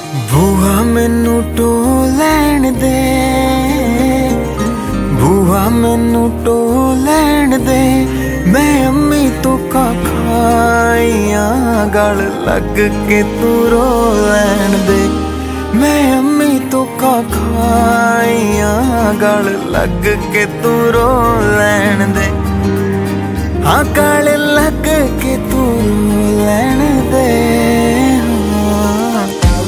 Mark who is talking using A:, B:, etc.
A: ਬੂਹਾ ਮੈਨੂੰ ਟੋ ਲੈਣ ਦੇ, ਬੂਹਾ ਮੈਨੂੰ ਟੋ ਲੈਣ ਦੇ। ਮੈਂ ਅੰਮੀ ਤੋਂ ਖਾਈਆਂ ਗਲ ਲੱਗ ਕੇ ਤੂੰ ਰੋ ਲੈਣ ਦੇ। ਮੈਂ ਅੰਮੀ ਤੋਂ ਖਾਈਆਂ ਗਲ ਲੱਗ ਕੇ ਤੂੰ ਰੋ ਲੈਣ